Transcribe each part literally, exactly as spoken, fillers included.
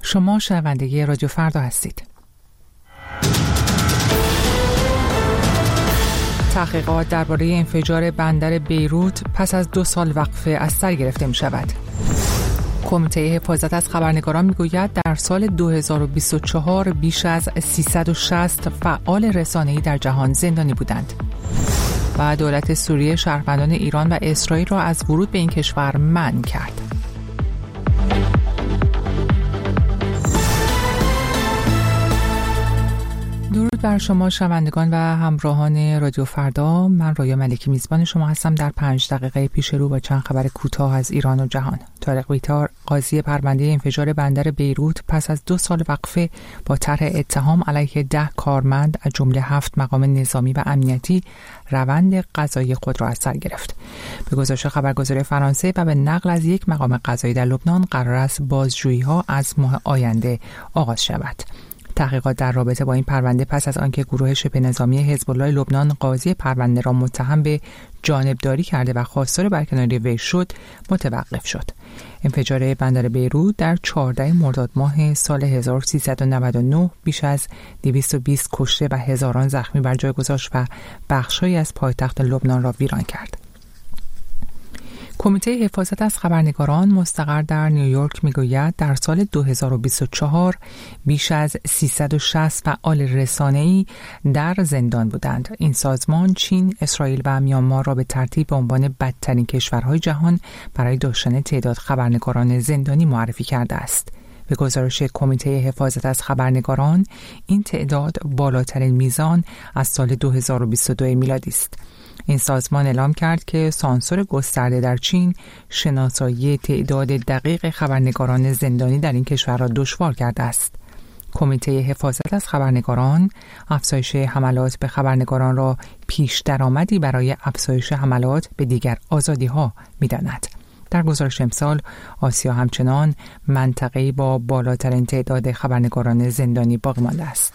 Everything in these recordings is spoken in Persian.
شما شنونده رادیو فردا هستید. تحقیقات درباره انفجار بندر بیروت پس از دو سال وقفه از سر گرفته می شود. کمیته حفاظت از خبرنگاران می گوید در سال دو هزار و بیست و چهار بیش از سیصد و شصت فعال رسانه‌ای در جهان زندانی بودند. و دولت سوریه شهروندان ایران و اسرائیل را از ورود به این کشور منع کرد. درود بر شما شنوندگان و همراهان رادیو فردا. من رویا ملکی میزبان شما هستم. در پنج دقیقه پیش رو با چند خبر کوتاه از ایران و جهان. طارق بیطار، قاضی پرونده انفجار بندر بیروت، پس از دو سال وقفه با طرح اتهام علیه ده کارمند از جمله هفت مقام نظامی و امنیتی روند قضایی خود را از سر گرفت. به گزارش خبرگزاری فرانسه و به نقل از یک مقام قضایی در لبنان، قرار است بازجویی‌ها از ماه آینده آغاز شود. تحقیقات در رابطه با این پرونده پس از آنکه گروه شبه نظامی حزب الله لبنان قاضی پرونده را متهم به جانبداری کرده و خواستار برکناری وی شد، متوقف شد. انفجار بندر بیروت در چهاردهم مرداد ماه سال هزار و سیصد و نود و نه بیش از دویست و بیست کشته و هزاران زخمی بر جای گذاشت و بخش‌هایی از پایتخت لبنان را ویران کرد. کمیته حفاظت از خبرنگاران مستقر در نیویورک میگوید در سال دو هزار و بیست و چهار بیش از سیصد و شصت فعال رسانه‌ای در زندان بودند. این سازمان چین، اسرائیل و میانمار را به ترتیب به عنوان بدترین کشورهای جهان برای داشتن تعداد خبرنگاران زندانی معرفی کرده است. به گزارش کمیته حفاظت از خبرنگاران، این تعداد بالاترین میزان از سال دو هزار و بیست و دو میلادی است. این سازمان اعلام کرد که سانسور گسترده در چین شناسایی تعداد دقیق خبرنگاران زندانی در این کشور را دشوار کرده است. کمیته حفاظت از خبرنگاران افزایش حملات به خبرنگاران را پیش درآمدی برای افزایش حملات به دیگر آزادی‌ها می‌داند. در گزارش امسال، آسیا همچنان منطقه‌ای با بالاترین تعداد خبرنگاران زندانی باقی مانده است.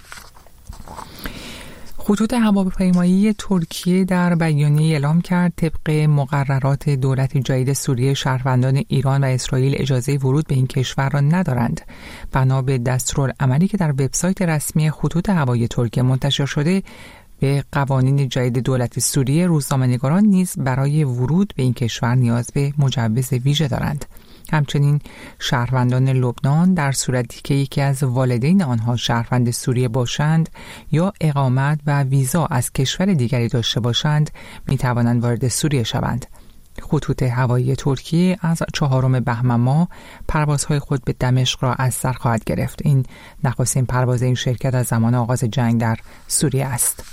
خطوط هواپیمایی ترکیه در بیانیه اعلام کرد طبق مقررات دولت جدید سوریه شهروندان ایران و اسرائیل اجازه ورود به این کشور را ندارند. بنا به دستورالعملی که در وبسایت رسمی خطوط هوایی ترکیه منتشر شده، به قوانین جدید دولت سوریه روزنامه‌نگاران نیز برای ورود به این کشور نیاز به مجوز ویژه دارند. همچنین شهروندان لبنان در صورتی که یکی از والدین آنها شهروند سوریه باشند یا اقامت و ویزا از کشور دیگری داشته باشند می توانند وارد سوریه شوند. خطوط هوایی ترکیه از چهارم بهمن ماه پروازهای خود به دمشق را از سر خواهد گرفت. این نخستین پرواز این شرکت از زمان آغاز جنگ در سوریه است.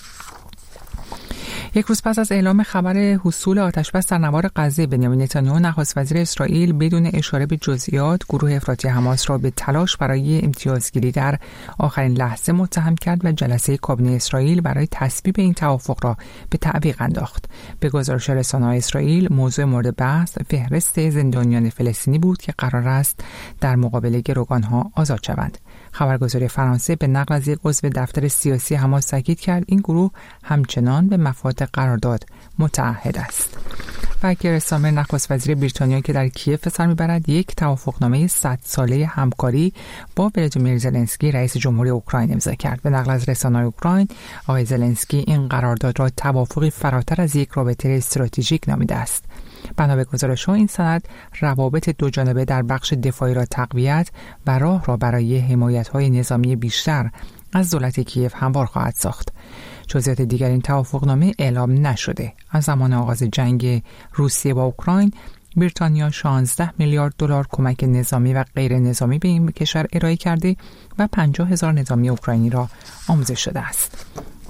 یک روز پس از اعلام خبر حصول آتشبس در نوار غزه، بنیامین نتانیاهو نخست وزیر اسرائیل بدون اشاره به جزئیات گروه افراطی حماس را به تلاش برای امتیازگیری در آخرین لحظه متهم کرد و جلسه کابینه اسرائیل برای تصویب این توافق را به تعویق انداخت. به گزارش رسانه‌های اسرائیل، موضوع مورد بحث فهرست زندانیان فلسطینی بود که قرار است در مقابل گروگان‌ها آزاد شوند. خبرگزاری فرانسه به نقل از یک عضو دفتر سیاسی حماس تاکید کرد این گروه همچنان به مفاد قرارداد متعهد است. و کیر استارمر نخست وزیر بریتانیا که در کیف سر میبرد، یک توافقنامه صد ساله همکاری با ولادیمیر زلنسکی رئیس جمهوری اوکراین امضا کرد. به نقل از رسانه‌های اوکراین، آقای زلنسکی این قرارداد را توافقی فراتر از یک رابطه استراتژیک نامیده است. بنا به گزارش‌ها، این سند روابط دو جانبه در بخش دفاعی را تقویت و راه را برای حمایت‌های نظامی بیشتر از دولت کیف هموار خواهد ساخت. جزئیات دیگر این توافقنامه اعلام نشده. از زمان آغاز جنگ روسیه با اوکراین، بریتانیا شانزده میلیارد دلار کمک نظامی و غیر نظامی به این کشور ارائه کرده و پنجاه هزار نظامی اوکراینی را آموزش داده است.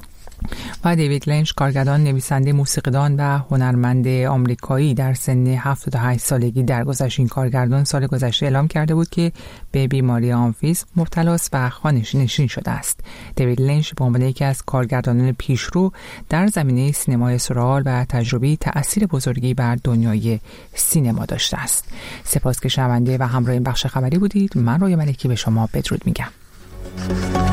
و دیوید لینچ، کارگردان، نویسنده، موسیقیدان و هنرمند آمریکایی در سن هفتاد و هشت سالگی درگذشت. این کارگردان سال گذشته اعلام کرده بود که به بیماری آمفیسم مبتلا است و خانه‌نشین نشین شده است. دیوید لینچ به عنوان یکی از کارگردانان پیشرو در زمینه سینمای سورئال و تجربی تأثیر بزرگی بر دنیای سینما داشته است. سپاس که شنونده و همراه این بخش خبری بودید. من رویا ملکی به شما بدرود میگم.